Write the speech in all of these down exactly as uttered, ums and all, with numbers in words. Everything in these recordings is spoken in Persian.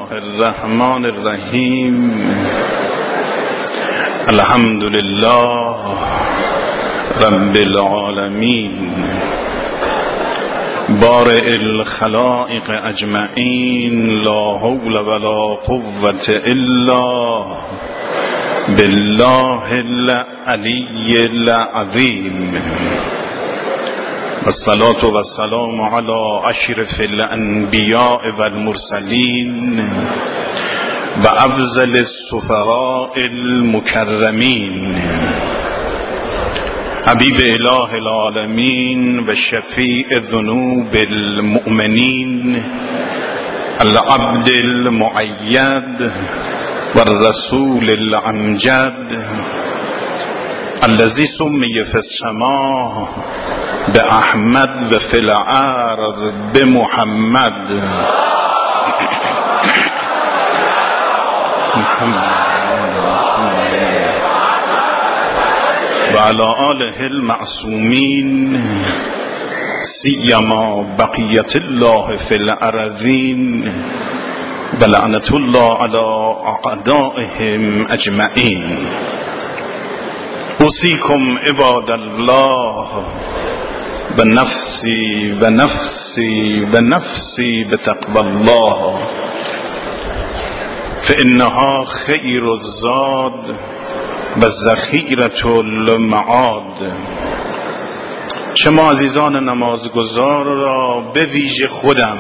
الله الرحمن الرحیم. الحمد لله رب العالمین بارئ الخلائق اجمعین، لا حول ولا قوة الا بالله العلی العظیم. والصلاة والسلام على اشرف الانبیاء والمرسلین و افضل السفراء المکرمین، حبیب اله العالمین و شفیع ذنوب المؤمنین، العبد المؤید و الرسول الامجد، الذي سمي في السماء بأحمد و في الأرض بمحمد. و على آله المعصومین، سیما بقیت الله في الأرضین و لعنت الله على أعدائهم اجمعین. اوصیکم عباد الله و نفسی و نفسی و نفسی بتقوى الله، فإنها خیر الزاد و ذخیرة المعاد. شما عزیزان نمازگزار را به ویژه خودم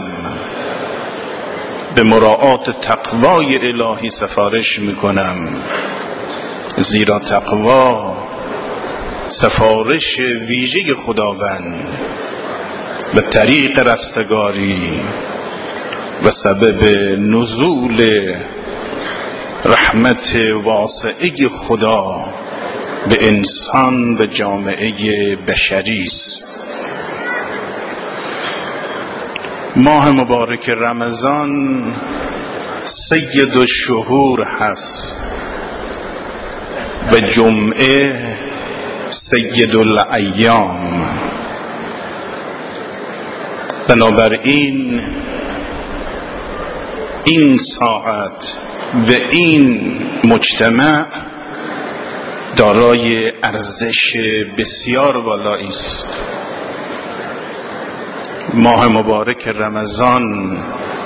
به مراعات تقوای الهی سفارش میکنم، زیرا تقوا سفارش ویژه خداوند و طریق رستگاری و سبب نزول رحمت واسعه خدا به انسان و جامعه بشری است. ماه مبارک رمضان سید الشهور هست و جمعه سید الایام. بنابراین این ساعت و این مجتمع دارای ارزش بسیار بالایی است. ماه مبارک رمضان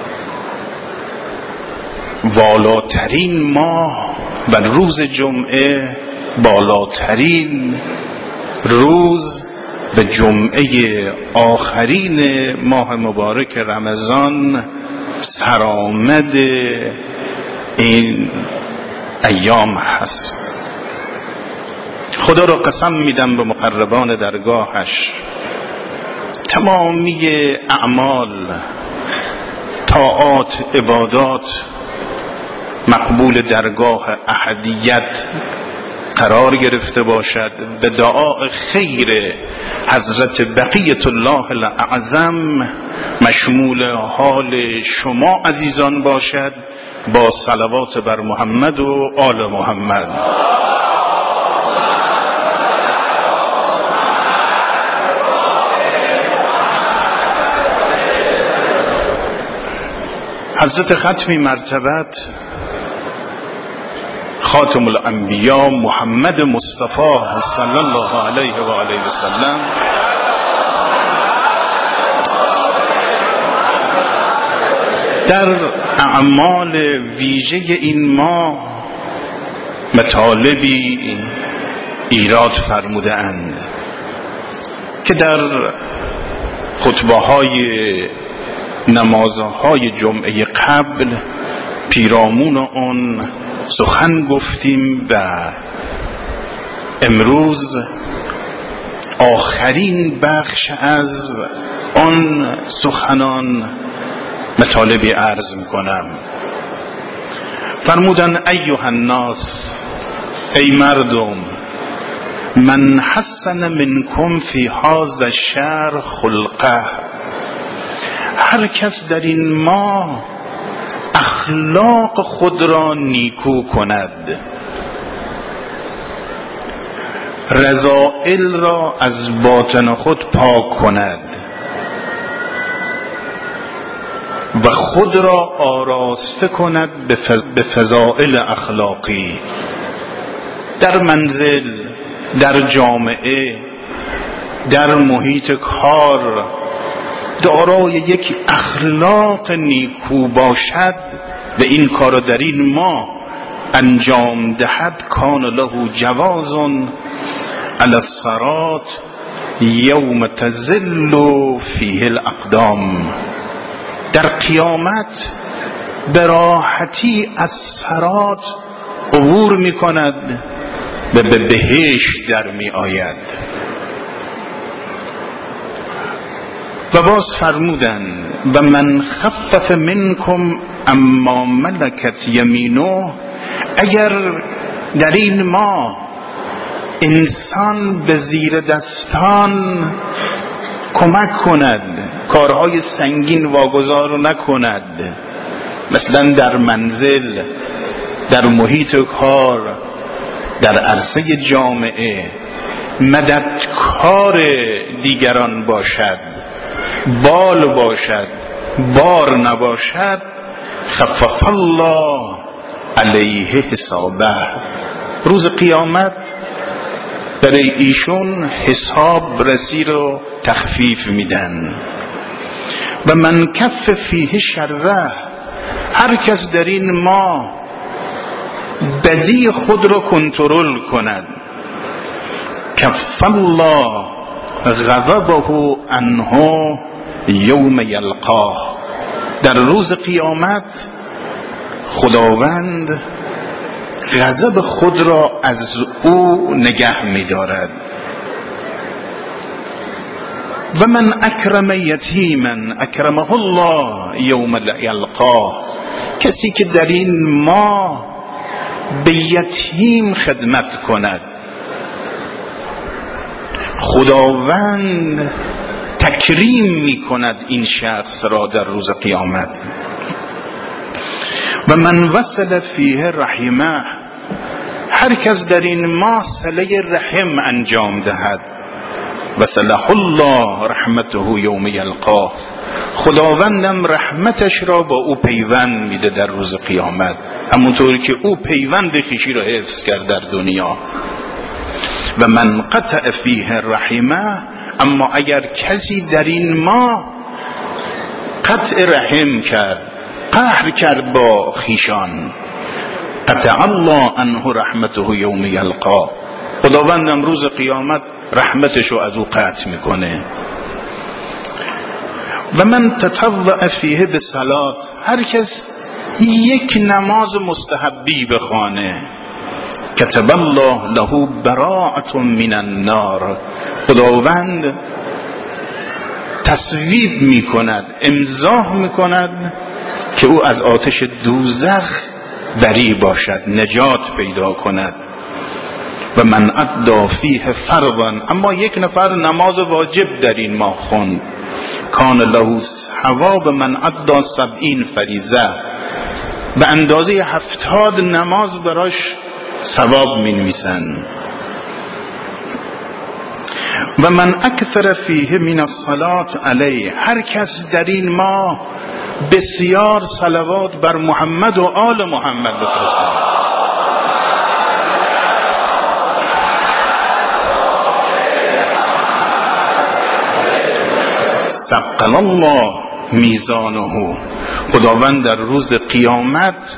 والاترین ماه و روز جمعه بالاترین روز به جمعه آخرین ماه مبارک رمضان سرآمد این ایام هست. خدا را قسم میدم به مقربان درگاهش، تمامی اعمال، طاعات، عبادات مقبول درگاه احدیت قرار گرفته باشد. به دعای خیر حضرت بقیت الله الاعظم مشمول حال شما عزیزان باشد، با صلوات بر محمد و آل محمد. حضرت ختمی مرتبت خاتم الانبیاء محمد مصطفی صلی الله علیه و آله و سلم در اعمال ویژه این ماه مطالبی ایراد فرموده اند که در خطبه های نمازهای جمعه قبل پیرامون آن سخن گفتیم و امروز آخرین بخش از آن سخنان مطالبی عرض میکنم. فرمودن ایها الناس، ای مردم، من حسن منکم فی هذا الشهر خلقه، هر کس در این ماه اخلاق خود را نیکو کند، رذائل را از باطن خود پاک کند و خود را آراسته کند به فضائل اخلاقی، در منزل، در جامعه، در محیط کار دارای یک اخلاق نیکو باشد و این کار در این ماه انجام دهد، کان له جواز علی الصراط یوم تزل فیه الاقدام. در قیامت به راحتی از صراط عبور می کند و به بهشت در می آید. و باز فرمودن و من خفف منکم اما ملکت یمینه، اگر در این ماه انسان به زیر دستان کمک کند، کارهای سنگین واگذار نکند، مثلا در منزل، در محیط کار، در عرصه جامعه مددکار دیگران باشد، بال باشد، بار نباشد، خفف الله علیه حسابه، روز قیامت برای ایشون حساب رسی رو تخفیف میدن. و من کف فیه شره، هر کس در این ماه بدی خود رو کنترل کند، کف الله غضبه عنه یوم یلقاه، در روز قیامت خداوند غضب خود را از او نگه می‌دارد. و من اکرم یتیما اکرمه الله یوم یلقاه، کسی که در این ماه به یتیم خدمت کند، خداوند تکریم می کند این شخص را در روز قیامت. و من وصل فیه رحمه، هر کس در این ماه صله رحم انجام دهد، وصله الله رحمته یوم یلقاه، خداوندم رحمتش را با او پیوند میده در روز قیامت، همونطوری که او پیوند خویشی را حفظ کرد در دنیا. و من قطع فیه رحمه، اما اگر کسی در این ماه قطع رحم کرد، قهر کرد با خیشان، قطع الله عنه رحمته یوم یلقاه، خداوندم روز قیامت رحمتشو از او قطع میکنه. و من تطوع فیه بصلات، هر کس یک نماز مستحبی بخوانه، کتب الله له براءة من النار، خداوند تصویب میکند، امضا میکند که او از آتش دوزخ بری باشد، نجات پیدا کند. و من ادى فیه فرضا، اما یک نفر نماز واجب در این ماه خوند، کان له ثواب من ادى سبعین فریضه، به اندازه هفتاد نماز براش ثواب می نویسن. و من اکثر فیه من الصلاة علیه، هر کس در این ماه بسیار صلوات بر محمد و آل محمد بفرستد، ثقل الله میزانه، خداوند در روز قیامت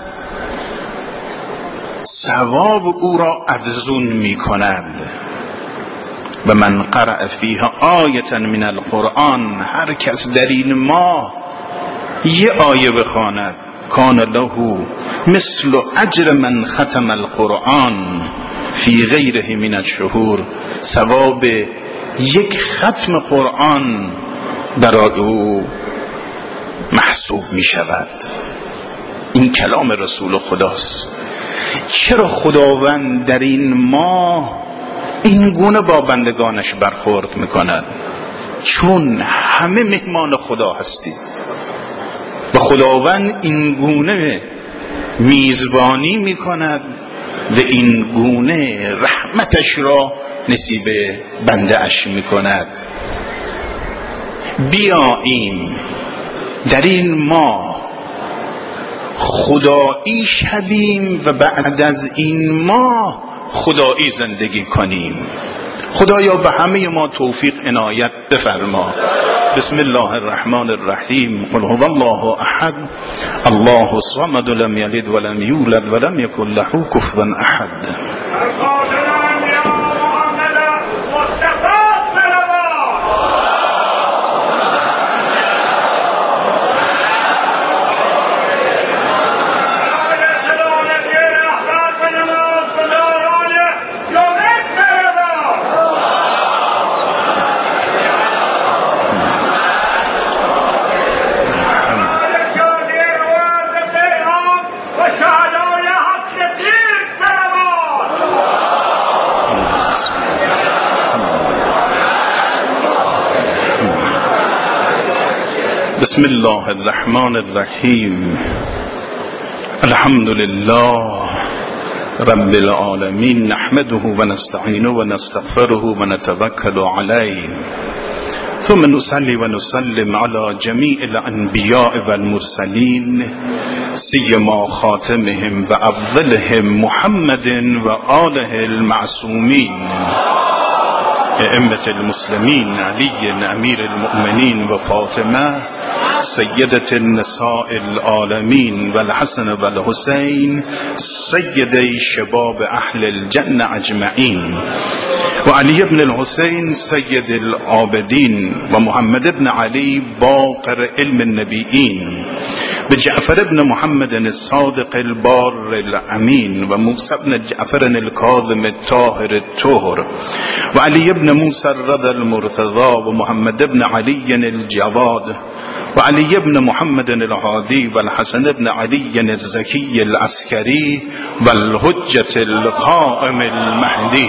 ثواب او را افزون می کند. و من قرأ فیها آیة من القرآن، هر کس در این ماه یه آیه بخواند، کان له مثل اجر من ختم القرآن فی غیره من الشهور، ثواب یک ختم قرآن برای او محسوب می شود. این کلام رسول خداست. چرا خداوند در این ماه این گونه با بندگانش برخورد میکند؟ چون همه مهمان خدا هستید و خداوند این گونه میزبانی میکند و این گونه رحمتش را نصیب بنده اش میکند. بیاییم در این ماه خدایی شویم و بعد از این ما خدایی زندگی کنیم. خدایا به همه ما توفیق عنایت بفرما. بسم الله الرحمن الرحیم. قل هو الله احد الله الصمد لم یلد ولم یولد ولم یکن له کفوا احد. بسم الله الرحمن الرحیم. الحمد لله رب العالمین، نحمده و نستعینه و نستغفره و نتوکل علیه، ثم نصلي و نسلم على جمیع الانبیاء و المرسلین، سیما خاتمهم و افضلهم محمد و آله المعصومین، ائمة المسلمین علی امیر المؤمنین و فاطمه سیدة النساء العالمین و الحسن و الحسین سیدی شباب اهل الجنة اجمعین، و علی بن الحسین سید العابدین، و محمد بن علی باقر علم النبیین، و جعفر بن محمد الصادق البار الامین، و موسی بن جعفر الكاظم الطاهر الطهر، و علی بن موسی الرضا المرتضى، و محمد بن علی الجواد، و علی بن محمد الهادی، و الحسن بن علی الزکی العسکری، و الحجة القائم المهدی،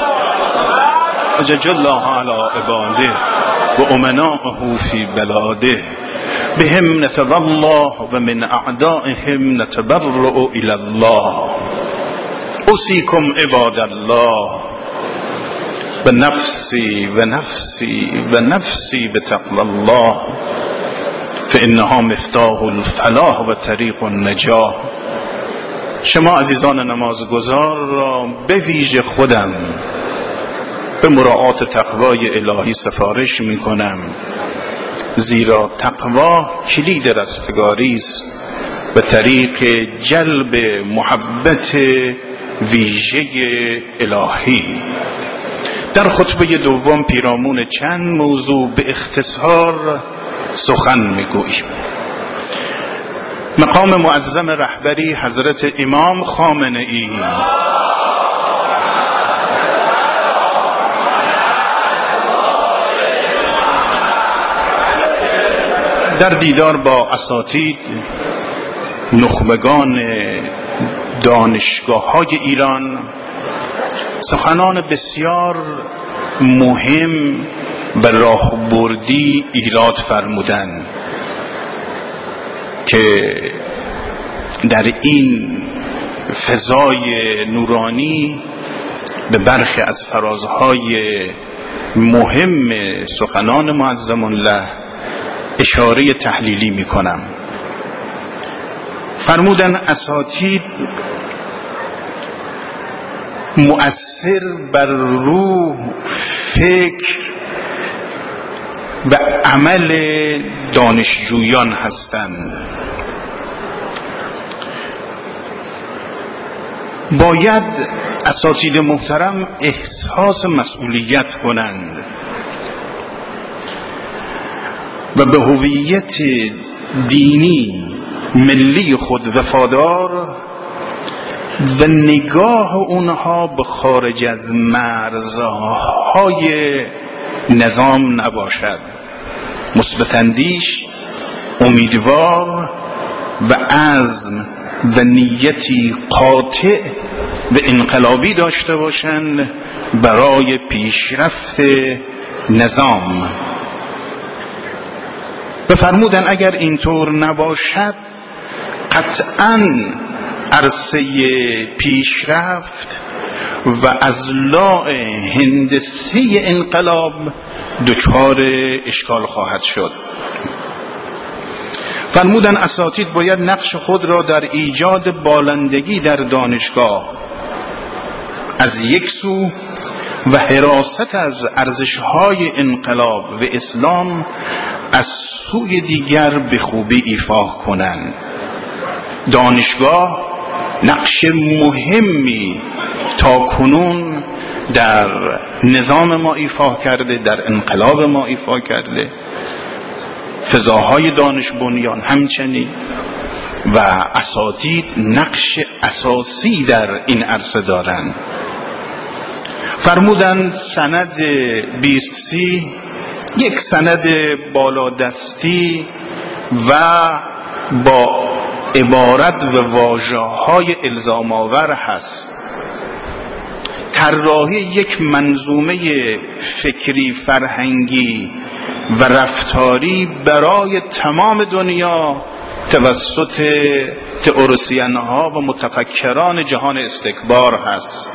وجج الله على عباده و امناءه فی بلاده، بهم نتولى و من اعدائهم نتبرأ الى الله. اوصیکم عباد الله و نفسی و نفسی و نفسی بتقوى الله، فانها مفتاح الفلاح و طریق النجاح. شما عزیزان نمازگزار را به ویژه خودم به مراعات تقوای الهی سفارش می کنم، زیرا تقوا کلید رستگاری است به طریق جلب محبت ویژه الهی. در خطبه دوم پیرامون چند موضوع به اختصار سخن میگوییم. مقام معظم رهبری حضرت امام خامنه ای در دیدار با اساتید نخبگان دانشگاه های ایران سخنان بسیار مهم به راهبردی ایراد فرمودند که در این فضای نورانی به برخی از فرازهای مهم سخنان معظم الله اشاره تحلیلی می کنم. فرمودن اساتید مؤثر بر روح، فکر و عمل دانشجویان هستند. باید اساتید محترم احساس مسئولیت کنند و به هویت دینی ملی خود وفادار و نگاه اونها به خارج از مرزهای نظام نباشد. مثبت اندیش، امیدوار و عزم و نیتی قاطع و انقلابی داشته باشند برای پیشرفت نظام. و فرمودن اگر اینطور نباشد قطعاً عرصه پیشرفت و اضلاع هندسی انقلاب دچار اشکال خواهد شد. فرمودن اساتید باید نقش خود را در ایجاد بالندگی در دانشگاه از یک سو و حراست از ارزش‌های انقلاب و اسلام از سوی دیگر به خوبی ایفا کنند. دانشگاه نقش مهمی تا کنون در نظام ما ایفا کرده، در انقلاب ما ایفا کرده، فضاهای دانش بنیان همچنین، و اساتید نقش اساسی در این عرصه دارند. فرمودند سند بیست سی یک سند بالادستی و با عبارت و واژه‌های الزام آور هست. طراحی یک منظومه فکری، فرهنگی و رفتاری برای تمام دنیا توسط تئوریسین‌ها و متفکران جهان استکبار هست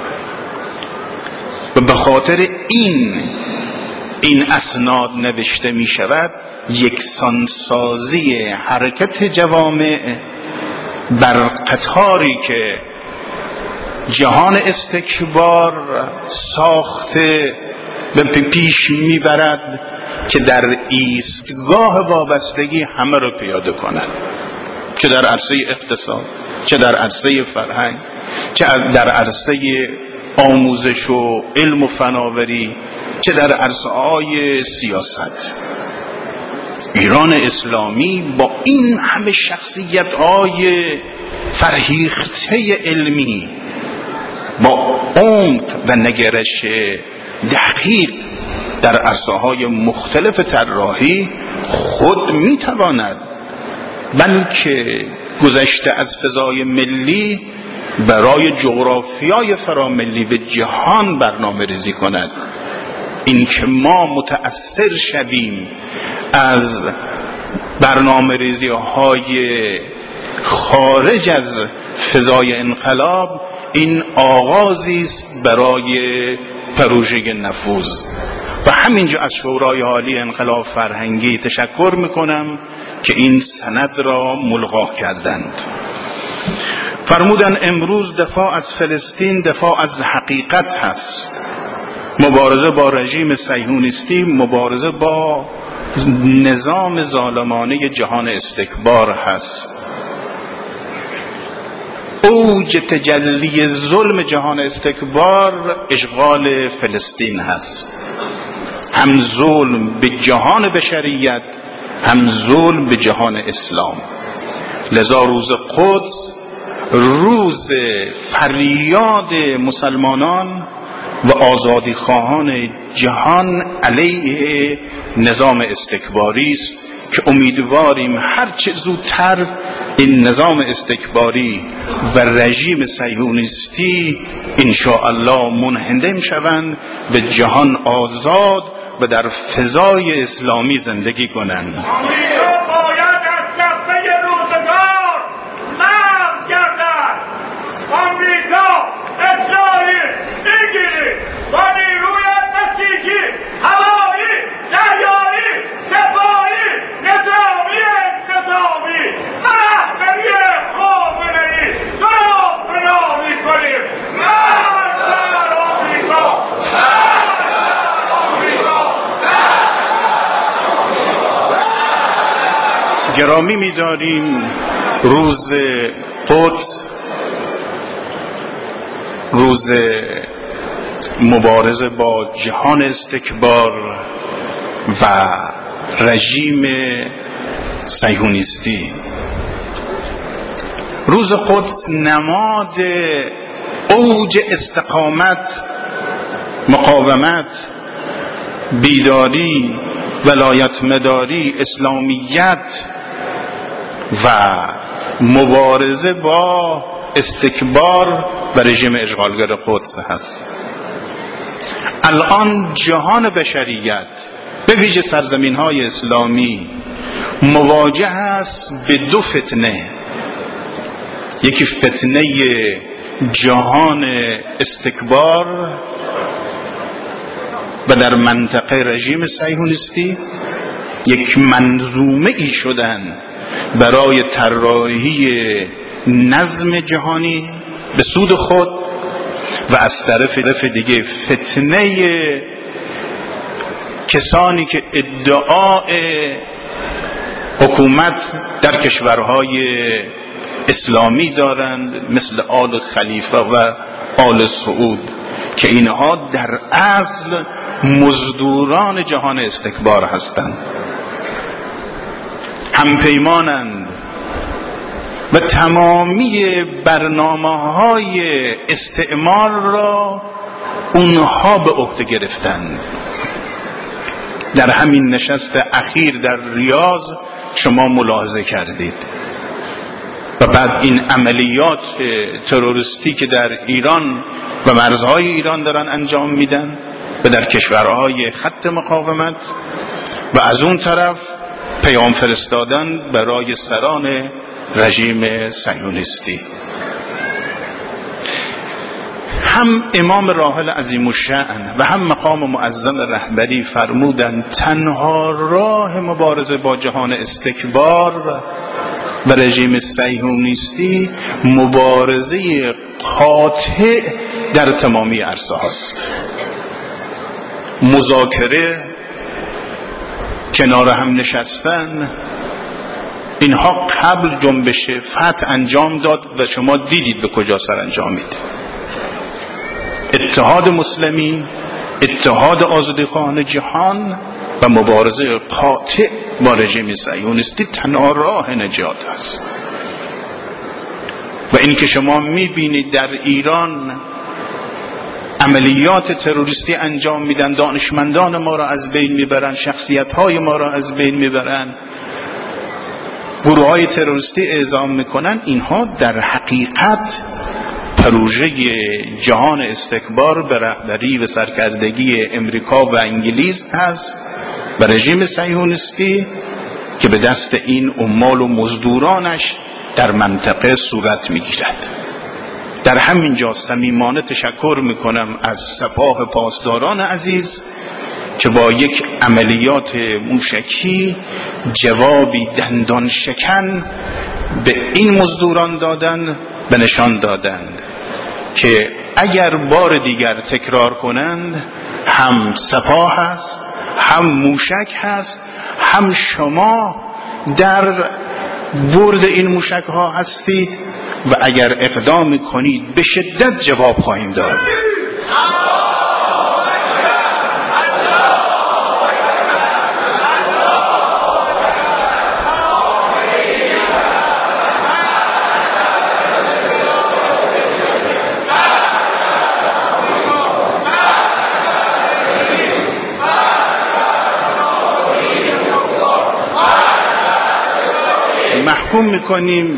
و به خاطر این این اسناد نوشته می شود یکسانسازی حرکت جوامع بر قطاری که جهان استکبار ساخته به پیش میبرد که در ایستگاه وابستگی همه رو پیاده کنند، چه در عرصه اقتصاد، چه در عرصه فرهنگ، چه در عرصه آموزش و علم و فناوری، چه در عرصه‌های سیاست. ایران اسلامی با این همه شخصیت‌های فرهیخته علمی، با عمق و نگرش دقیق در عرصه‌های مختلف طراحی خود می‌تواند بلکه گذشته از فضای ملی برای جغرافیای فراملی به جهان برنامه ریزی کند. این که ما متأثر شویم از برنامه ریزی های خارج از فضای انقلاب، این آغازی است برای پروژه نفوذ. و همینجا از شورای عالی انقلاب فرهنگی تشکر میکنم که این سند را ملغا کردند. فرمودن امروز دفاع از فلسطین دفاع از حقیقت هست. مبارزه با رژیم صهیونیستی مبارزه با نظام ظالمانه جهان استکبار هست. اوج تجلی ظلم جهان استکبار اشغال فلسطین هست، هم ظلم به جهان بشریت، هم ظلم به جهان اسلام. لذا روز قدس روز فریاد مسلمانان و آزادی خواهان جهان علیه نظام استکباری است که امیدواریم هرچه زودتر این نظام استکباری و رژیم صهیونیستی انشاءالله منهدم شوند و جهان آزاد و در فضای اسلامی زندگی کنند. گرامی می‌داریم روز قدس روز مبارزه با جهان استکبار و رژیم صهیونیستی. روز قدس نماد اوج استقامت، مقاومت، بیداری، ولایت مداری، اسلامیت و مبارزه با استکبار و رژیم اشغالگر قدس هست. الان جهان بشریت به ویژه سرزمین های اسلامی مواجه است به دو فتنه. یکی فتنه جهان استکبار و در منطقه رژیم صهیونیستی، یک منظومه ای شدن برای طراحی نظم جهانی به سود خود و از طرف دیگه فتنه کسانی که ادعای حکومت در کشورهای اسلامی دارند مثل آل خلیفه و آل سعود که اینها در اصل مزدوران جهان استکبار هستند، همپیمانند و تمامی برنامه‌های استعمار را اونها به عهده گرفتند. در همین نشست اخیر در ریاض شما ملاحظه کردید. و بعد این عملیات تروریستی که در ایران و مرزهای ایران دارن انجام میدن و در کشورهای خط مقاومت، و از اون طرف پیام فرستادن برای سران رژیم صهیونیستی. هم امام راحل عظیم الشأن و هم مقام معظم رهبری فرمودند تنها راه مبارزه با جهان استکبار و رژیم صهیونیستی مبارزه قاطع در تمامی عرصه هاست. مذاکره، کنار هم نشستن، اینها قبل جنبش فتح انجام داد و شما دیدید به کجا سر انجامید. اتحاد مسلمین، اتحاد آزادیخواهان جهان و مبارزه قاطع با رژیم صهیونیستی تنها راه نجات است. و این که شما میبینید در ایران عملیات تروریستی انجام میدن، دانشمندان ما را از بین میبرن، شخصیت‌های ما را از بین میبرن، گروه‌های تروریستی اعزام میکنن، اینها در حقیقت پروژه جهان استکبار به رهبری و سرکردگی امریکا و انگلیس هست و رژیم صهیونیستی که به دست این عمال و مزدورانش در منطقه صورت میگیرد. در همین جا صمیمانه تشکر میکنم از سپاه پاسداران عزیز که با یک عملیات موشکی جوابی دندان شکن به این مزدوران دادن، به نشان دادند که اگر بار دیگر تکرار کنند هم سپاه هست، هم موشک هست، هم شما در برد این موشک ها هستید و اگر اقدام کنید به شدت جواب خواهیم داد. محکوم میکنیم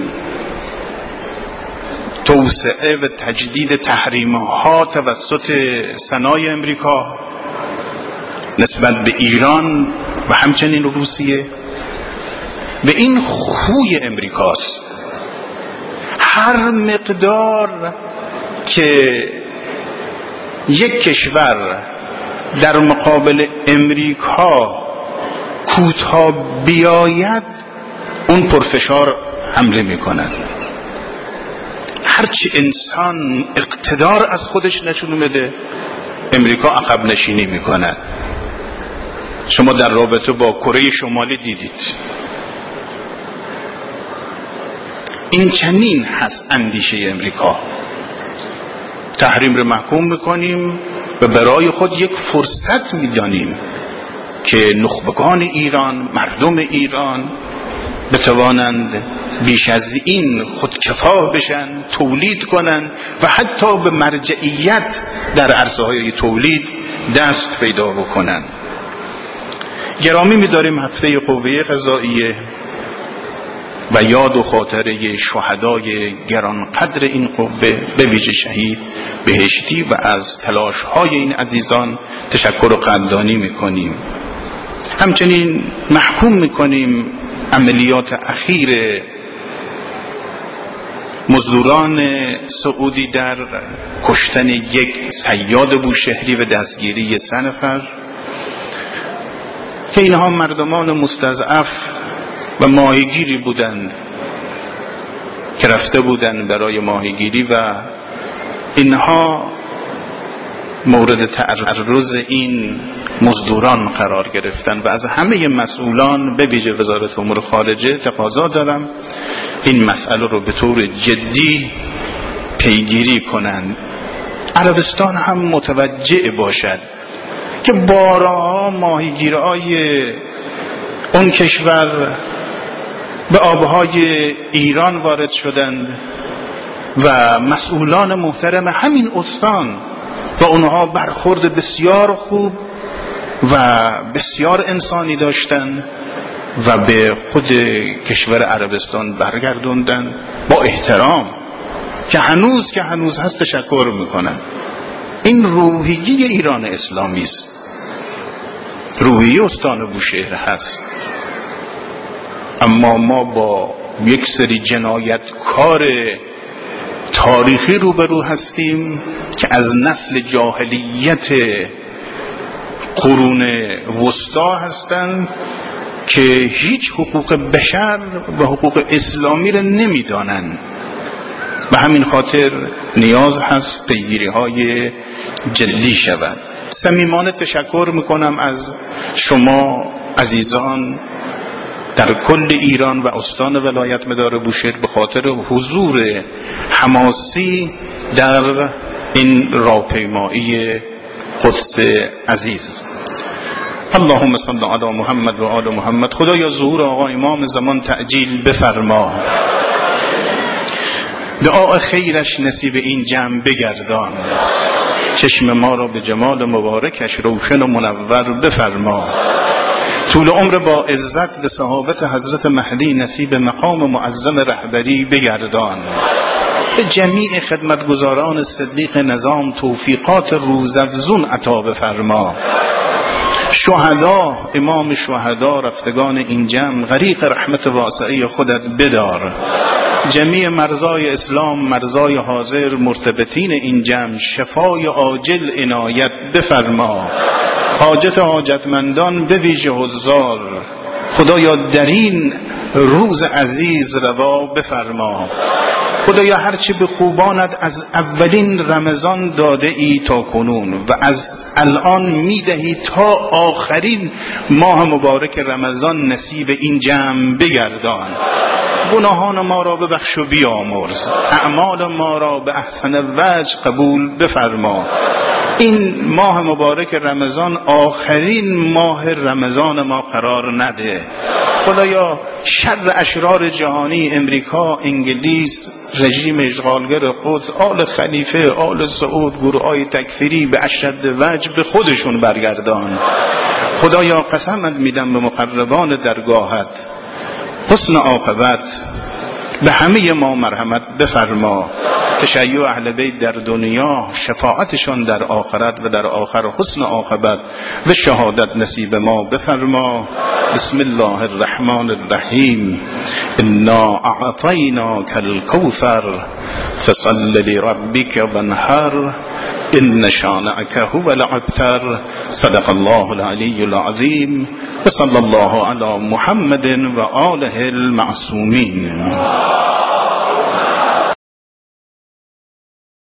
توسعه و تجدید تحریم‌ها توسط سنای امریکا نسبت به ایران و همچنین روسیه و این خوی امریکاست. هر مقدار که یک کشور در مقابل امریکا کوتاه بیاید اون پرفشار حمله میکنن. هرچی انسان اقتدار از خودش نشون بده امریکا عقب نشینی میکنه. شما در رابطه با کره شمالی دیدید. این چنین هست اندیشه امریکا. تحریم رو محکوم میکنیم و برای خود یک فرصت میدانیم که نخبگان ایران، مردم ایران بتوانند بیش از این خودکفا بشن، تولید کنند و حتی به مرجعیت در عرصه های تولید دست پیدا بکنند. گرامی می‌داریم هفته قوه قضاییه و یاد و خاطره شهدای گرانقدر این قوه به ویژه شهید بهشتی و از تلاش‌های این عزیزان تشکر و قدردانی می‌کنیم. همچنین محکوم می‌کنیم عملیات اخیر مزدوران سعودی در کشتن یک صیاد بوشهری و دستگیری سه نفر که اینها مردمان مستضعف و ماهیگیری بودند که رفته بودند برای ماهیگیری و اینها مورد تعرض این مزدوران قرار گرفتن و از همه مسئولان به ویژه وزارت امور خارجه تقاضا دارم این مسئله رو به طور جدی پیگیری کنند. عربستان هم متوجه باشد که بارها ماهیگیرهای اون کشور به آبهای ایران وارد شدند و مسئولان محترم همین استان و اونها برخورد بسیار خوب و بسیار انسانی داشتند و به خود کشور عربستان برگردوندن با احترام که هنوز که هنوز هست تشکر میکنن. این روحیه ایران اسلامی است، روحیه استان بوشهر هست. اما ما با یک سری جنایتکار تاریخی روبرو هستیم که از نسل جاهلیت قرون وسطا هستند که هیچ حقوق بشر و حقوق اسلامی را نمیدانند. به همین خاطر نیاز هست پیگیری های جدی شود. صمیمانه تشکر میکنم از شما عزیزان در کل ایران و استان ولایت مدار بوشهر به خاطر حضور حماسی در این راهپیمایی قدس عزیز. اللهم صل علی محمد و آل محمد. خدایا ظهور آقا امام زمان تعجیل بفرما، دعا خیرش نصیب این جمع بگردان، چشم ما را به جمال مبارکش روشن و منور بفرما، طول عمر با عزت به صحابت حضرت مهدی نصیب مقام معظم رهبری بگردان، به جمیع خدمتگزاران صدیق نظام توفیقات روزافزون عطا بفرما، شهدا امام شهدا رفتگان این جمع غریق رحمت واسعه خودت بدار، جمیع مرزای اسلام مرزای حاضر مرتبطین این جمع شفای عاجل عنایت بفرما، حاجت حاجتمندان به ویژه حضار خدایا در این روز عزیز روا بفرما. خدایا هرچی به خوبانت از اولین رمضان داده ای تا کنون و از الان میدهی تا آخرین ماه مبارک رمضان نصیب این جمع بگردان، گناهان ما را ببخش و بیامرز، اعمال ما را به احسن وجه قبول بفرما. این ماه مبارک رمضان آخرین ماه رمضان ما قرار نده. خدایا شر اشرار جهانی، امریکا، انگلیس، رژیم اشغالگر قدس، آل خلیفه، آل سعود، گروه‌های تکفیری به اشد وجه به خودشون برگردان. خدایا قسمت میدم به مقربان درگاهت حسن عاقبت، به همه ما مرحمت بفرما، تشیع اهل بیت در دنیا شفاعتشان در آخرت و در آخر حسن عاقبت و شهادت نصیب ما بفرما. بسم الله الرحمن الرحیم. انا اعطیناک الکوثر فصل لربک وانحر ان شانئک هو الابتر. صدق الله العلی العظیم و صلی الله علی محمد و آله المعصومین.